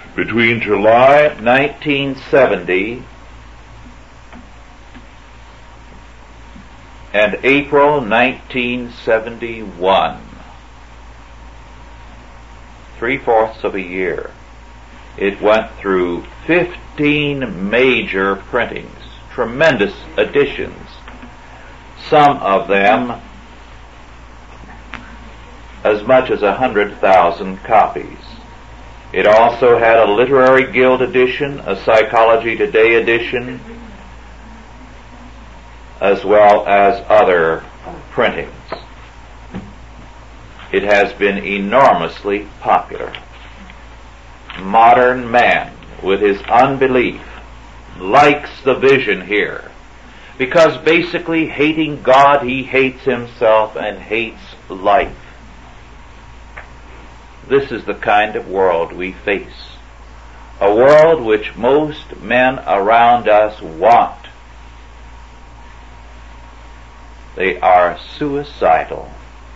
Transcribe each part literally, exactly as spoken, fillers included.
Between July nineteen seventy and April nineteen seventy-one, three-fourths of a year, it went through fifteen major printings, tremendous editions, some of them as much as a hundred thousand copies. It also had a Literary Guild edition, a Psychology Today edition, as well as other printings. It has been enormously popular. Modern man, with his unbelief, likes the vision here, because basically hating God, he hates himself and hates life. This is the kind of world we face, a world which most men around us want. They are suicidal.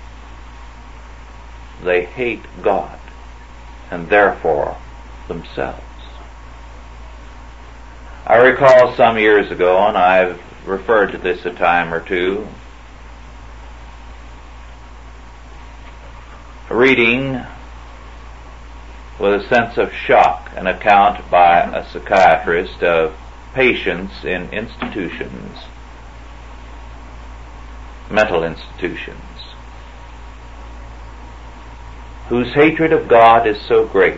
They hate God, and therefore themselves. I recall some years ago, and I've referred to this a time or two, reading with a sense of shock an account by a psychiatrist of patients in institutions, mental institutions, whose hatred of God is so great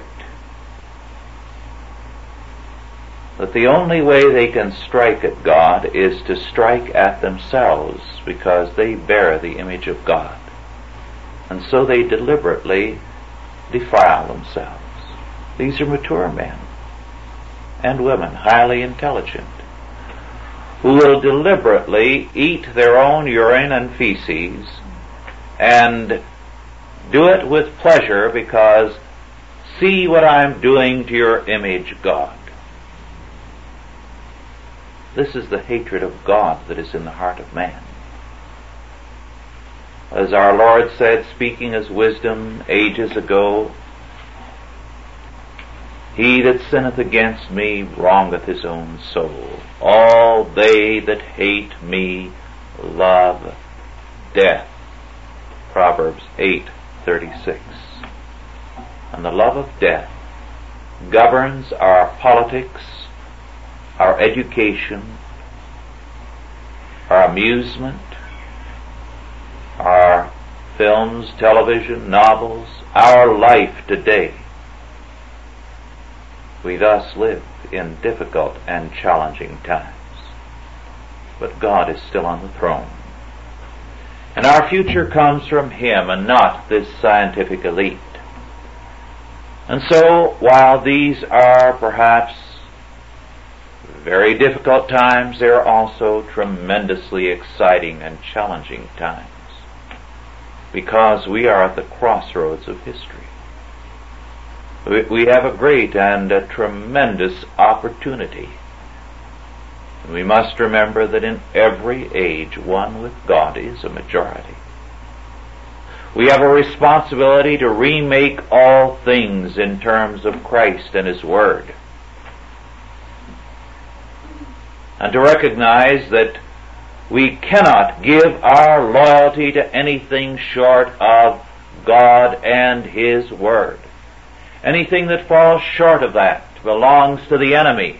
that the only way they can strike at God is to strike at themselves, because they bear the image of God. And so they deliberately defile themselves. These are mature men and women, highly intelligent, who will deliberately eat their own urine and feces and do it with pleasure, because see what I'm doing to your image, God. This is the hatred of God that is in the heart of man. As our Lord said, speaking as wisdom ages ago, he that sinneth against me wrongeth his own soul. All they that hate me love death. Proverbs eight thirty-six. And the love of death governs our politics, our education, our amusement, our films, television, novels, our life today. We thus live in difficult and challenging times. But God is still on the throne. And our future comes from Him and not this scientific elite. And so, while these are perhaps very difficult times, they are also tremendously exciting and challenging times, because we are at the crossroads of history. We have a great and a tremendous opportunity. We must remember that in every age, one with God is a majority. We have a responsibility to remake all things in terms of Christ and His Word, and to recognize that we cannot give our loyalty to anything short of God and His Word. Anything that falls short of that belongs to the enemy.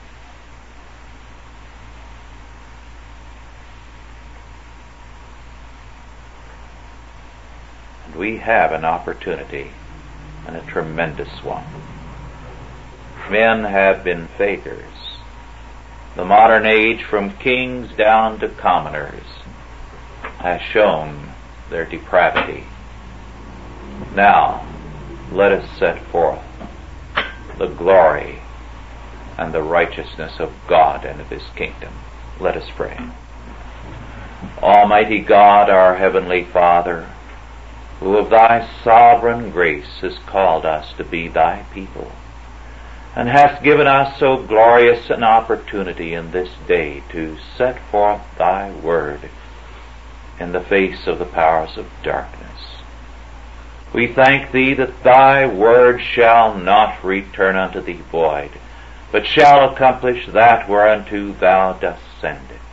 And we have an opportunity, and a tremendous one. Men have been fakers. The modern age, from kings down to commoners, has shown their depravity. Now, let us set forth the glory and the righteousness of God and of His kingdom. Let us pray. Almighty God, our Heavenly Father, who of Thy sovereign grace has called us to be Thy people, and hast given us so glorious an opportunity in this day to set forth Thy Word in the face of the powers of darkness. We thank Thee that Thy word shall not return unto Thee void, but shall accomplish that whereunto Thou dost send it.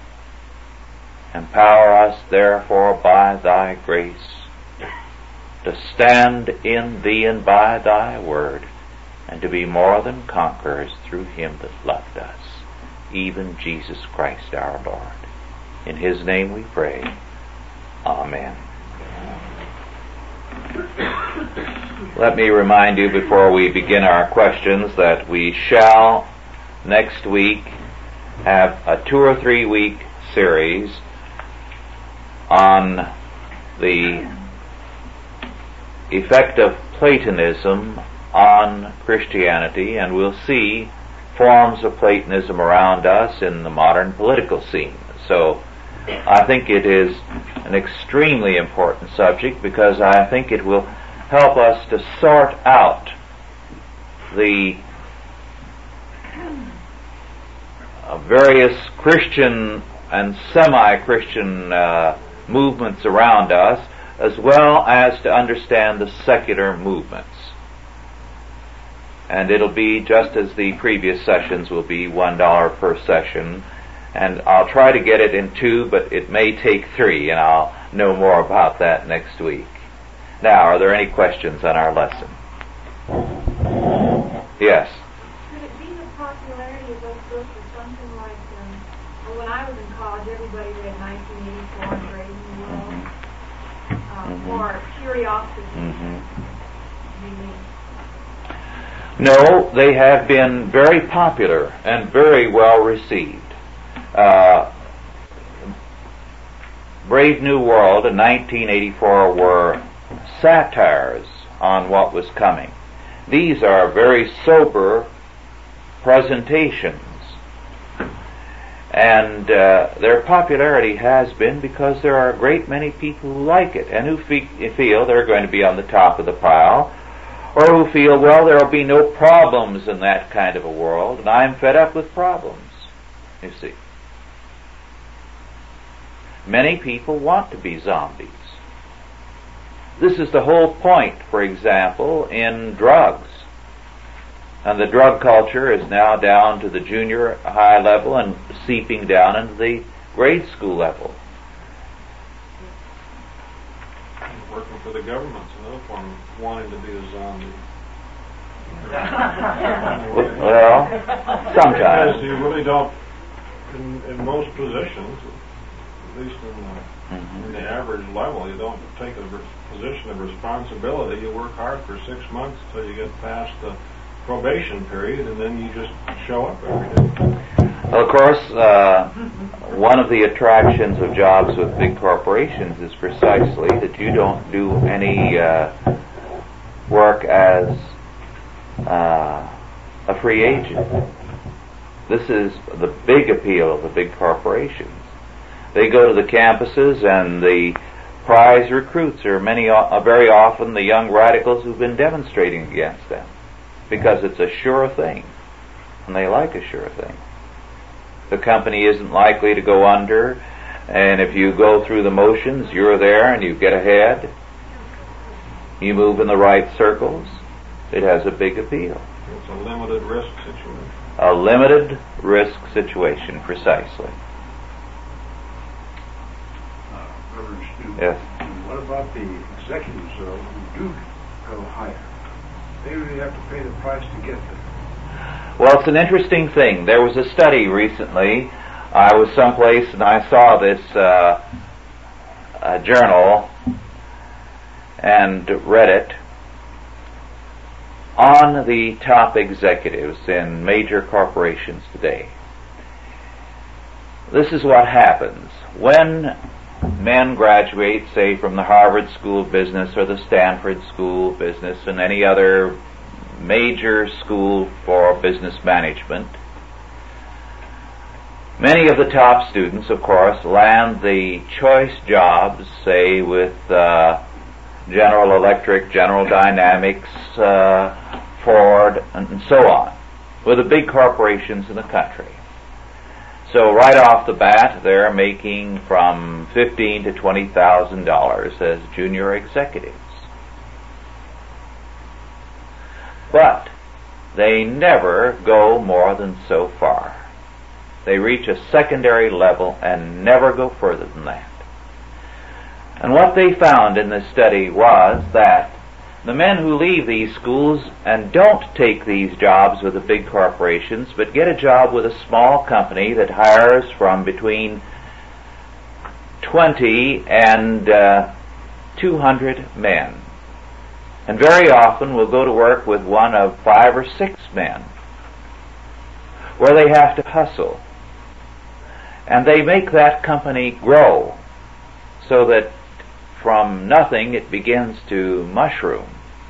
Empower us, therefore, by Thy grace, to stand in Thee and by Thy word, and to be more than conquerors through Him that loved us, even Jesus Christ our Lord. In His name we pray. Amen. Let me remind you before we begin our questions that we shall next week have a two or three week series on the effect of Platonism on Christianity, and we'll see forms of Platonism around us in the modern political scene. So I think it is an extremely important subject because I think it will help us to sort out the uh, various Christian and semi-Christian uh, movements around us, as well as to understand the secular movements. And it'll be just as the previous sessions will be, one dollar per session. And I'll try to get it in two, but it may take three, and I'll know more about that next week. Now, are there any questions on our lesson? Yes? Could it be the popularity of those books or something like, um, well, when I was in college, everybody read nineteen eighty-four and Brave New World, Mm-hmm. uh, Mm-hmm. or Curiosity. Mm-hmm. Maybe. No, they have been very popular and very well received. Uh, Brave New World in nineteen eighty-four were satires on what was coming. These are very sober presentations, and uh, their popularity has been because there are a great many people who like it and who fe- feel they're going to be on the top of the pile, or who feel, well, there will be no problems in that kind of a world, and I'm fed up with problems, you see. Many people want to be zombies. This is the whole point, for example, in drugs. And the drug culture is now down to the junior high level and seeping down into the grade school level. Working for the government's another form of wanting to be a zombie. Well, sometimes. Because you really don't, in, in most positions, at least in the, mm-hmm. in the average level, you don't take a re- position of responsibility. You work hard for six months until you get past the probation period, and then you just show up every day. Well, of course, uh, one of the attractions of jobs with big corporations is precisely that you don't do any uh, work as uh, a free agent. This is the big appeal of the big corporations. They go to the campuses, and the prize recruits are many, uh, very often the young radicals who've been demonstrating against them, because it's a sure thing, and they like a sure thing. The company isn't likely to go under, and if you go through the motions, you're there and you get ahead. You move in the right circles. It has a big appeal. It's a limited risk situation. A limited risk situation, precisely. Uh, Reverend Stu, Yes. what about the executives uh, who do go higher? They really have to pay the price to get there. Well, it's an interesting thing. There was a study recently. I was someplace and I saw this uh, a journal and read it on the top executives in major corporations today. This is what happens. When men graduate, say, from the Harvard School of Business or the Stanford School of Business and any other major school for business management, many of the top students, of course, land the choice jobs, say, with uh, General Electric, General Dynamics, uh, Ford, and so on, with the big corporations in the country. So right off the bat, they're making from fifteen to twenty thousand dollars as junior executives. but they never go more than so far. They reach a secondary level and never go further than that. And what they found in this study was that the men who leave these schools and don't take these jobs with the big corporations, but get a job with a small company that hires from between twenty and uh, two hundred men, and very often will go to work with one of five or six men, where they have to hustle. And they make that company grow so that from nothing it begins to mushroom.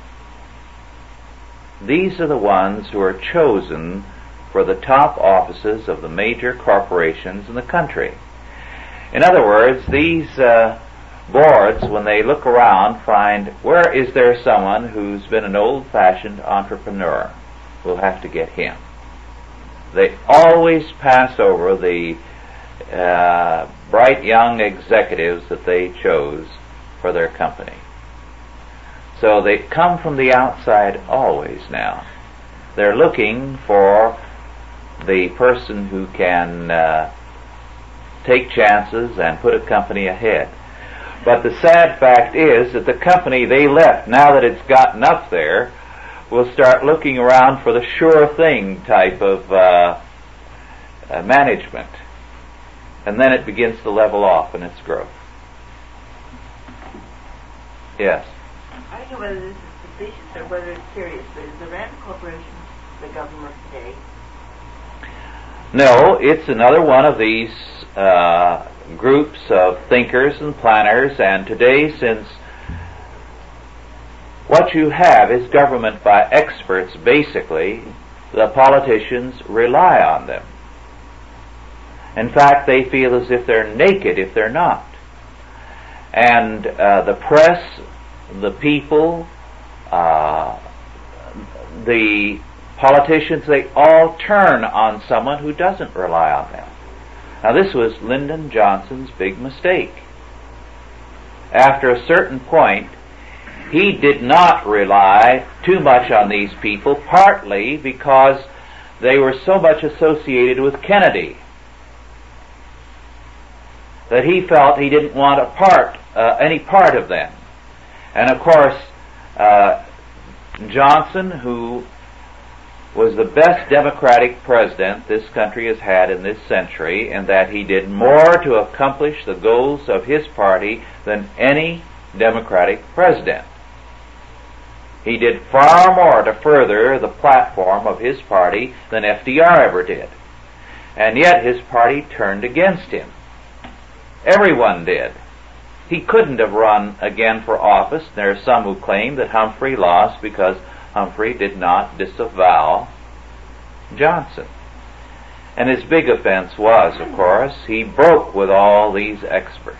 These are the ones who are chosen for the top offices of the major corporations in the country. In other words, these uh, boards, when they look around, find, where is there someone who's been an old-fashioned entrepreneur? We'll have to get him. They always pass over the uh, bright young executives that they chose for their company. So they come from the outside always now. They're looking for the person who can uh, take chances and put a company ahead. But the sad fact is that the company they left, now that it's gotten up there, will start looking around for the sure thing type of uh, uh, management. And then it begins to level off in its growth. Yes? I don't know whether this is facetious or whether it's serious, but is the Rand Corporation the government today? No, it's another one of these uh, groups of thinkers and planners, and today, since what you have is government by experts, basically, the politicians rely on them. In fact, they feel as if they're naked if they're not. And uh, the press, the people, uh, the politicians, they all turn on someone who doesn't rely on them. Now, this was Lyndon Johnson's big mistake. After a certain point, he did not rely too much on these people, partly because they were so much associated with Kennedy that he felt he didn't want a part, uh, any part of them. And of course, uh, Johnson, who was the best Democratic president this country has had in this century, in that he did more to accomplish the goals of his party than any Democratic president. He did far more to further the platform of his party than F D R ever did. And yet his party turned against him. Everyone did. He couldn't have run again for office. There are some who claim that Humphrey lost because Humphrey did not disavow Johnson. And his big offense was, of course, he broke with all these experts.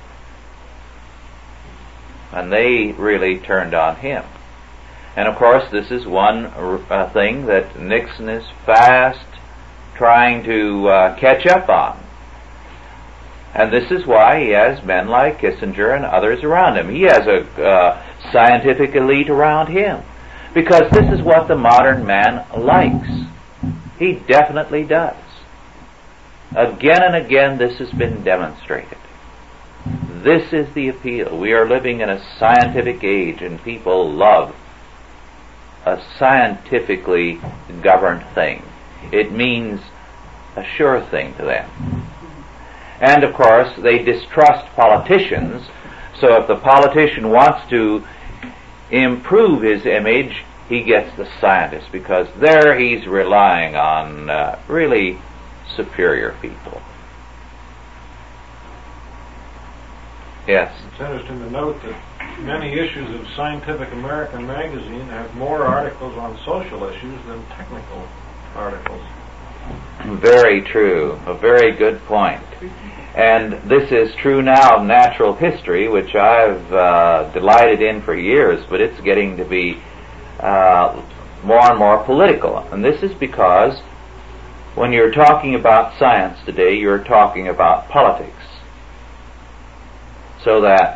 And they really turned on him. And of course, this is one uh, thing that Nixon is fast trying to uh, catch up on. And this is why he has men like Kissinger and others around him. He has a uh, scientific elite around him. Because this is what the modern man likes. He definitely does. Again and again this has been demonstrated. This is the appeal. We are living in a scientific age, and people love a scientifically governed thing. It means a sure thing to them. And of course, they distrust politicians, so if the politician wants to improve his image, he gets the scientist, because there he's relying on uh, really superior people. Yes? It's interesting to note that many issues of Scientific American magazine have more articles on social issues than technical articles. Very true. A very good point. And this is true now of natural history, which I've uh, delighted in for years, but it's getting to be uh, more and more political. And this is because when you're talking about science today, you're talking about politics. So that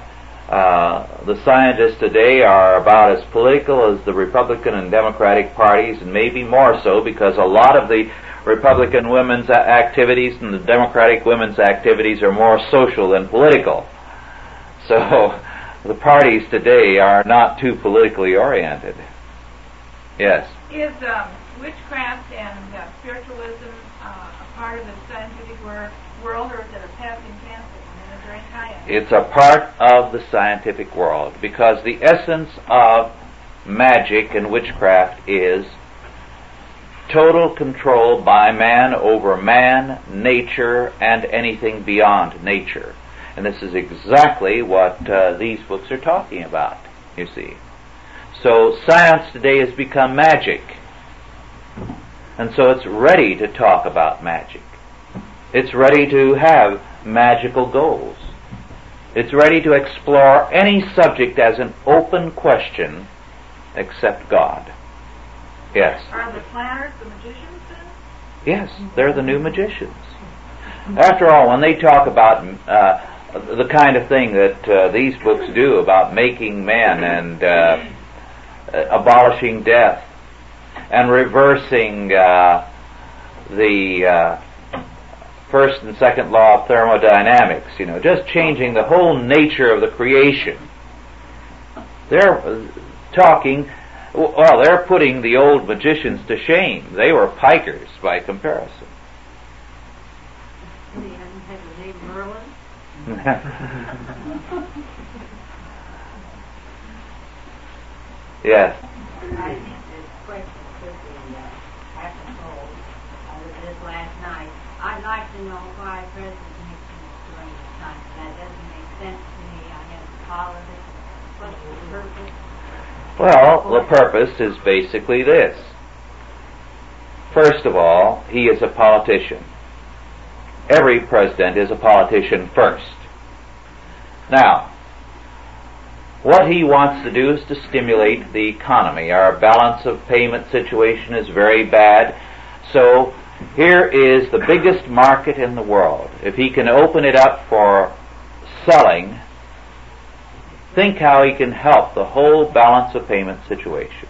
Uh, the scientists today are about as political as the Republican and Democratic parties, and maybe more so, because a lot of the Republican women's activities and the Democratic women's activities are more social than political. So the parties today are not too politically oriented. Yes? Is um, witchcraft and uh, spiritualism uh, a part of the scientific wor- world, or is it a passing fancy? I mean, is there any tie-in? It's a part of the scientific world, because the essence of magic and witchcraft is total control by man over man, nature, and anything beyond nature. And this is exactly what uh, these books are talking about, you see. So science today has become magic. And so it's ready to talk about magic. It's ready to have magical goals. It's ready to explore any subject as an open question except God. Yes. Are the planners the magicians then? Yes, they're the new magicians. After all, when they talk about uh, the kind of thing that uh, these books do about making men and uh, abolishing death and reversing uh, the uh, first and second law of thermodynamics, you know, just changing the whole nature of the creation, they're talking... Well, they're putting the old magicians to shame. They were pikers by comparison. He hasn't had the name Merlin. Yes. I think this question could be uh, apropos of this last night. I'd like to know why President Nixon is doing this time. That doesn't make sense to me. I haven't followed it. What's the purpose? Well, the purpose is basically this. First of all, he is a politician. Every president is a politician first. Now, what he wants to do is to stimulate the economy. Our balance of payment situation is very bad. So here is the biggest market in the world. If he can open it up for selling, think how he can help the whole balance of payment situation.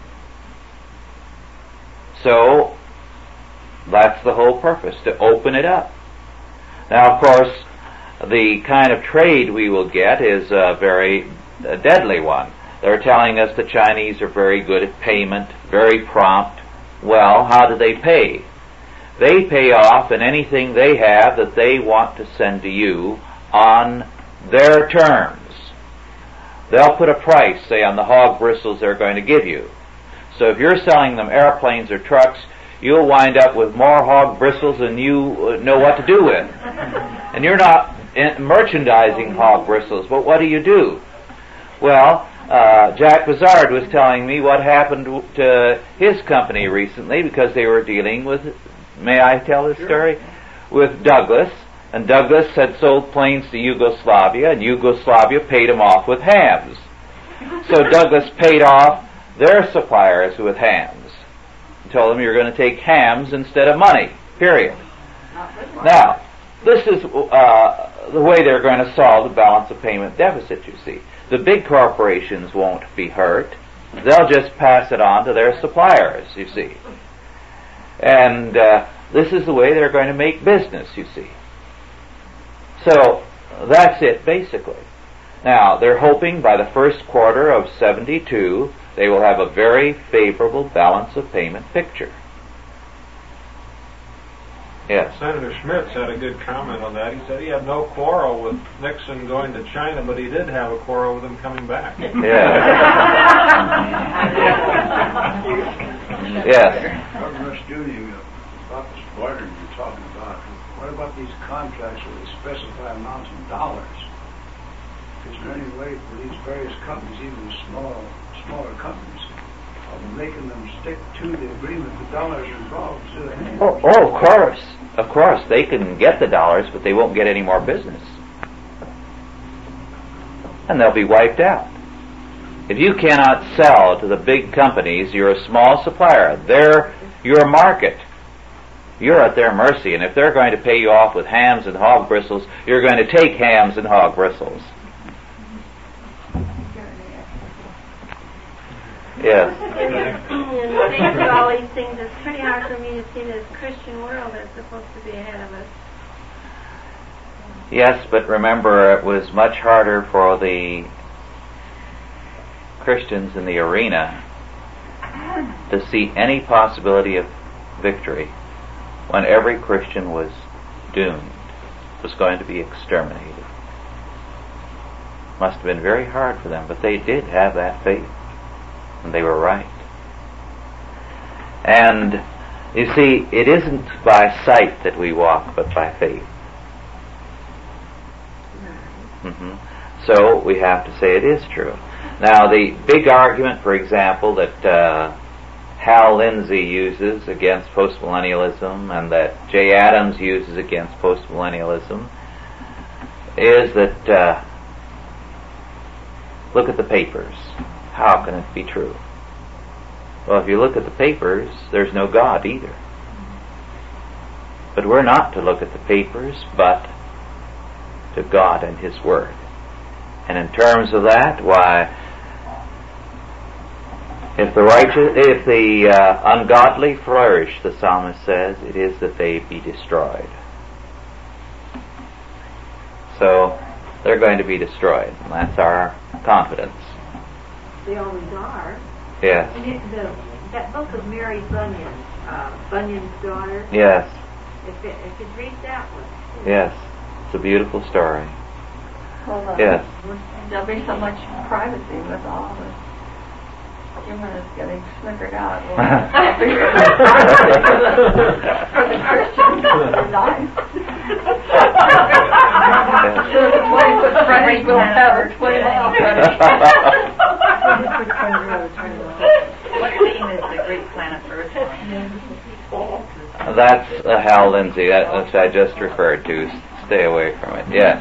So, that's the whole purpose, to open it up. Now, of course, the kind of trade we will get is a very a deadly one. They're telling us the Chinese are very good at payment, very prompt. Well, how do they pay? They pay off in anything they have that they want to send to you on their terms. They'll put a price, say, on the hog bristles they're going to give you. So if you're selling them airplanes or trucks, you'll wind up with more hog bristles than you know what to do with. And you're not merchandising hog bristles, but what do you do? Well, uh, Jack Bazard was telling me what happened to his company recently, because they were dealing with, may I tell this story? With Douglas. And Douglas had sold planes to Yugoslavia, and Yugoslavia paid him off with hams. So Douglas paid off their suppliers with hams. He told them, you're going to take hams instead of money, period. Now, this is uh, the way they're going to solve the balance of payment deficit, you see. The big corporations won't be hurt. They'll just pass it on to their suppliers, you see. And uh, this is the way they're going to make business, you see. So, that's it, basically. Now, they're hoping by the first quarter of seventy-two, they will have a very favorable balance of payment picture. Yes. Senator Schmitz had a good comment on that. He said he had no quarrel with Nixon going to China, but he did have a quarrel with him coming back. Yeah. Yes. Governor Studio, about this barter you're talking about, what about these contracts where they specify amounts in dollars? Is there any way for these various companies, even the small, smaller companies, of making them stick to the agreement the dollars are involved? So oh, oh, of course. Of course. They can get the dollars, but they won't get any more business. And they'll be wiped out. If you cannot sell to the big companies, you're a small supplier. They're your market. You're at their mercy, and if they're going to pay you off with hams and hog bristles, you're going to take hams and hog bristles. Yes. In the face of all these things, it's pretty hard for me to see this Christian world that's supposed to be ahead of us. Yes, but remember, it was much harder for the Christians in the arena to see any possibility of victory when every Christian was doomed, was going to be exterminated. Must have been very hard for them, but they did have that faith, and they were right. And you see, it isn't by sight that we walk, but by faith. Mm-hmm. So we have to say it is true. Now, the big argument, for example, that uh, Hal Lindsey uses against postmillennialism and that Jay Adams uses against postmillennialism is that uh, look at the papers. How can it be true? Well, if you look at the papers, there's no God either. But we're not to look at the papers, but to God and His Word. And in terms of that, why, if the righteous, if the uh, ungodly flourish, the psalmist says, it is that they be destroyed. So they're going to be destroyed, and that's our confidence. They always are. Yes. And it, the, that book of Mary Bunyan, uh, Bunyan's daughter. Yes. If it, if it reads that one. Yes. It's a beautiful story. Well, uh, yes. There'll be so much privacy with all the humanists getting snickered out. Well, I'll be here for the Christians. Nice. Sure, the twenty-foot frontage will have twenty What theme is the Greek planet Earth? That's uh, Hal Lindsey, that, which I just referred to. Stay away from it. Yes.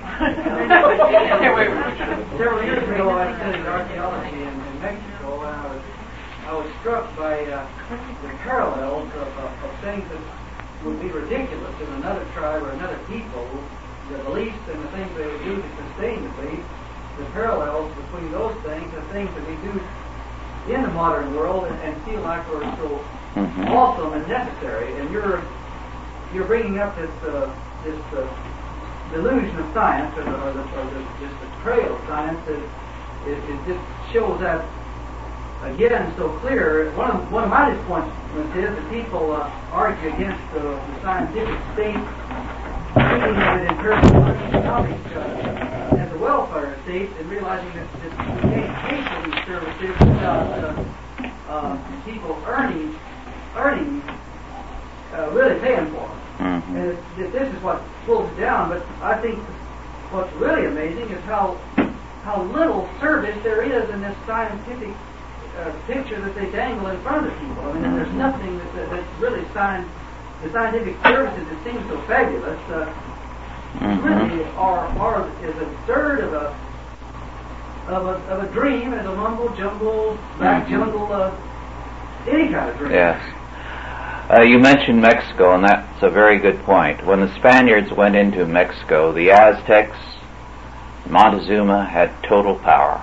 Several years ago, I studied archaeology in, in Mexico, and I was, I was struck by uh, the parallels of, uh, of things that would be ridiculous in another tribe or another people, the beliefs and the things they would do to sustain the belief, the parallels between those things and things that we do in the modern world and, and feel like we're so mm-hmm. awesome and necessary. And you're you're bringing up this uh, this uh, delusion of science, or, the, or, the, or the, this betrayal of science, that it, it just shows that again so clear. One of one of my disappointments is that people uh, argue against uh, the scientific state, thinking of it in terms of economic uh, as a welfare state, and realizing that, that we can't pay for these services without uh, uh, people earning earning uh, really paying for them. Mm-hmm. And it, it, this is what pulls it down. But I think what's really amazing is how how little service there is in this scientific uh, picture that they dangle in front of people. I mean, mm-hmm. there's nothing that, that, that's really science. The scientific services that seem so fabulous uh, mm-hmm. really are are is a third of a of a of a dream, as a mumble jumble back mm-hmm. jungle uh, any kind of dream. Yes. Uh, you mentioned Mexico, and that's a very good point. When the Spaniards went into Mexico, the Aztecs, Montezuma had total power.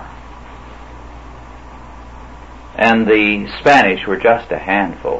And the Spanish were just a handful.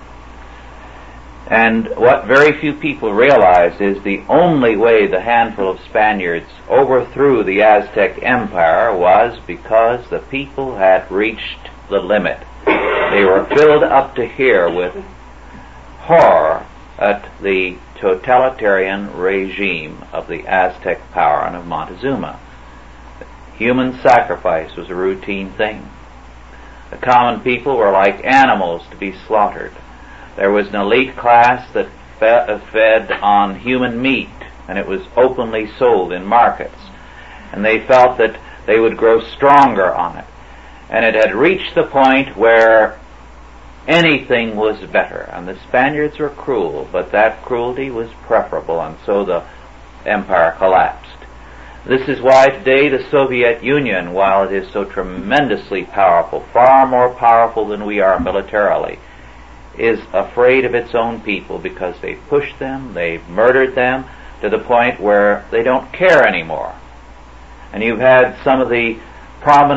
And what very few people realize is the only way the handful of Spaniards overthrew the Aztec Empire was because the people had reached the limit. They were filled up to here with horror at the totalitarian regime of the Aztec power and of Montezuma. Human sacrifice was a routine thing. The common people were like animals to be slaughtered. There was an elite class that fed on human meat, and it was openly sold in markets. And they felt that they would grow stronger on it. And it had reached the point where anything was better. And the Spaniards were cruel, but that cruelty was preferable, and so the empire collapsed. This is why today the Soviet Union, while it is so tremendously powerful, far more powerful than we are militarily, is afraid of its own people because they've pushed them, they've murdered them to the point where they don't care anymore. And you've had some of the prominent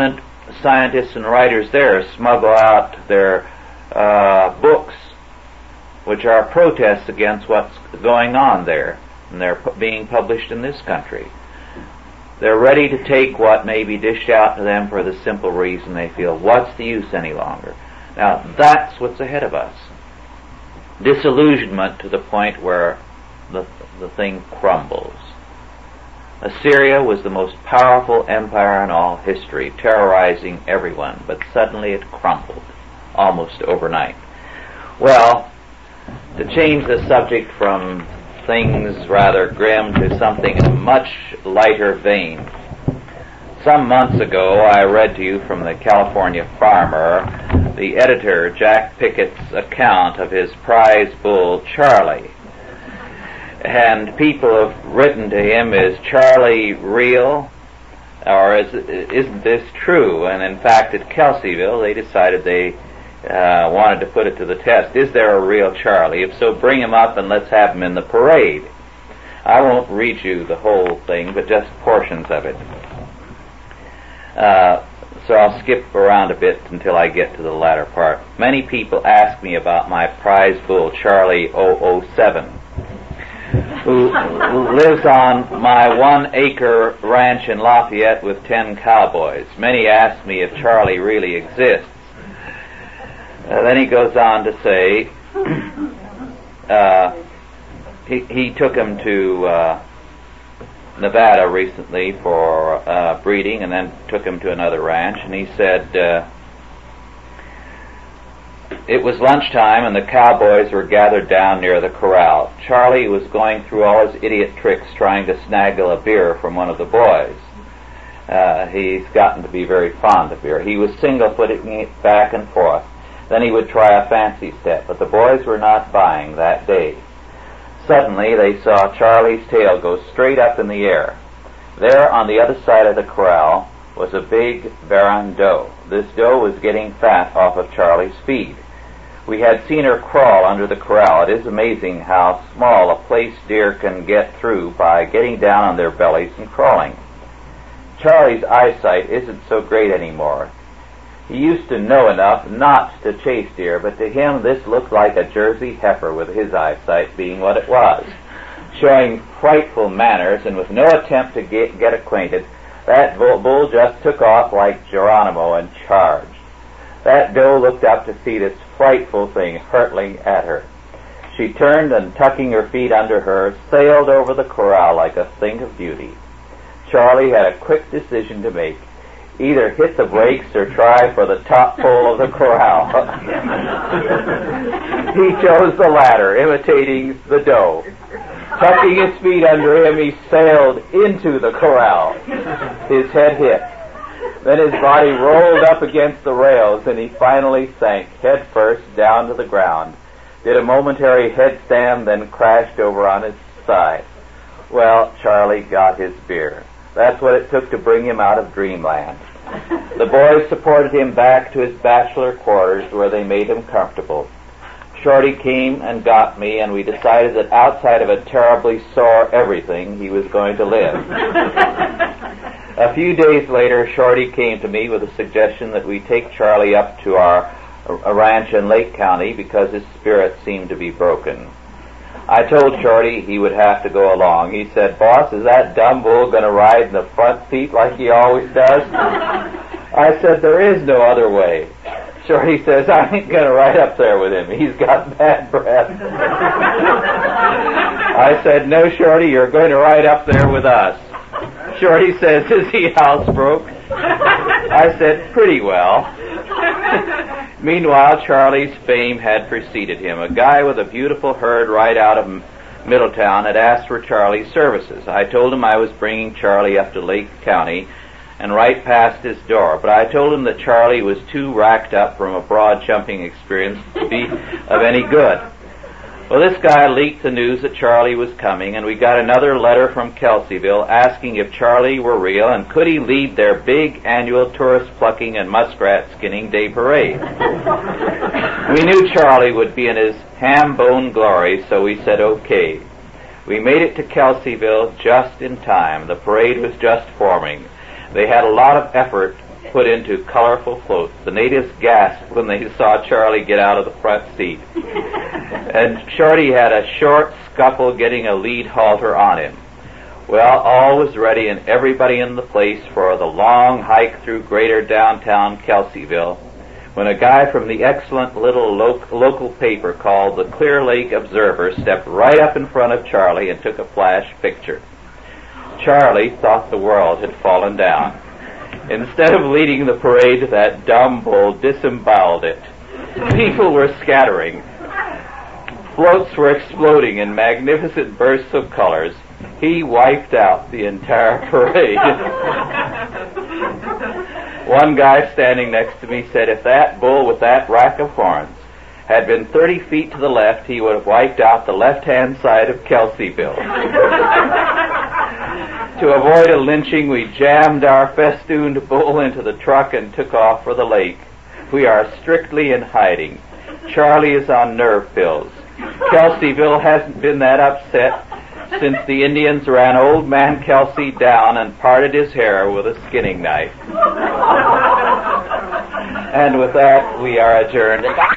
scientists and writers there smuggle out their uh, books, which are protests against what's going on there, and they're pu- being published in this country. They're ready to take what may be dished out to them for the simple reason they feel, what's the use any longer? Now, that's what's ahead of us. Disillusionment to the point where the, the thing crumbles. Assyria was the most powerful empire in all history, terrorizing everyone, but suddenly it crumbled, almost overnight. Well, to change the subject from things rather grim to something in a much lighter vein. Some months ago I read to you from the California Farmer the editor Jack Pickett's account of his prize bull Charlie. And people have written to him, is Charlie real? Or is, isn't this true? And in fact at Kelseyville they decided they Uh, wanted to put it to the test. Is there a real Charlie? If so, bring him up and let's have him in the parade. I won't read you the whole thing, but just portions of it. Uh, so I'll skip around a bit until I get to the latter part. Many people ask me about my prize bull, Charlie oh oh seven, who lives on my one-acre ranch in Lafayette with ten cowboys. Many ask me if Charlie really exists. Uh, then he goes on to say uh, he, he took him to uh, Nevada recently for uh, breeding, and then took him to another ranch, and he said uh, it was lunchtime and the cowboys were gathered down near the corral. Charlie was going through all his idiot tricks trying to snaggle a beer from one of the boys. Uh, he's gotten to be very fond of beer. He was single-footing it back and forth. Then he would try a fancy step, but the boys were not buying that day. Suddenly they saw Charlie's tail go straight up in the air. There on the other side of the corral was a big barren doe. This doe was getting fat off of Charlie's feed. We had seen her crawl under the corral. It is amazing how small a place deer can get through by getting down on their bellies and crawling. Charlie's eyesight isn't so great anymore. He used to know enough not to chase deer, but to him this looked like a Jersey heifer with his eyesight being what it was. Showing frightful manners and with no attempt to get, get acquainted, that bull, bull just took off like Geronimo and charged. That doe looked up to see this frightful thing hurtling at her. She turned and, tucking her feet under her, sailed over the corral like a thing of beauty. Charlie had a quick decision to make. Either hit the brakes or try for the top pole of the corral. He chose the latter, imitating the doe. Tucking his feet under him, he sailed into the corral. His head hit. Then his body rolled up against the rails, and he finally sank head first down to the ground. Did a momentary headstand, then crashed over on his side. Well, Charlie got his beer. That's what it took to bring him out of dreamland. The boys supported him back to his bachelor quarters where they made him comfortable. Shorty came and got me, and we decided that outside of a terribly sore everything, he was going to live. A few days later, Shorty came to me with a suggestion that we take Charlie up to our a ranch in Lake County because his spirit seemed to be broken. I told Shorty he would have to go along. He said, "Boss, is that dumb bull going to ride in the front seat like he always does?" I said, "There is no other way." Shorty says, "I ain't going to ride up there with him. He's got bad breath." I said, "No, Shorty, you're going to ride up there with us." Shorty says, "Is he housebroke?" I said, "Pretty well." Meanwhile, Charlie's fame had preceded him. A guy with a beautiful herd right out of Middletown had asked for Charlie's services. I told him I was bringing Charlie up to Lake County and right past his door, but I told him that Charlie was too racked up from a broad jumping experience to be of any good. Well, this guy leaked the news that Charlie was coming, and we got another letter from Kelseyville asking if Charlie were real and could he lead their big annual tourist plucking and muskrat skinning day parade. We knew Charlie would be in his ham-bone glory, so we said okay. We made it to Kelseyville just in time. The parade was just forming. They had a lot of effort put into colorful floats. The natives gasped when they saw Charlie get out of the front seat. And Shorty had a short scuffle getting a lead halter on him. Well, all was ready and everybody in the place for the long hike through greater downtown Kelseyville, when a guy from the excellent little lo- local paper called the Clear Lake Observer stepped right up in front of Charlie and took a flash picture. Charlie thought the world had fallen down. Instead of leading the parade, that dumb bull disemboweled it. People were scattering. Floats were exploding in magnificent bursts of colors. He wiped out the entire parade. One guy standing next to me said if that bull with that rack of horns had been thirty feet to the left, he would have wiped out the left-hand side of Kelseyville. To avoid a lynching, we jammed our festooned bull into the truck and took off for the lake. We are strictly in hiding. Charlie is on nerve pills. Kelseyville hasn't been that upset since the Indians ran old man Kelsey down and parted his hair with a skinning knife. And with that, we are adjourned.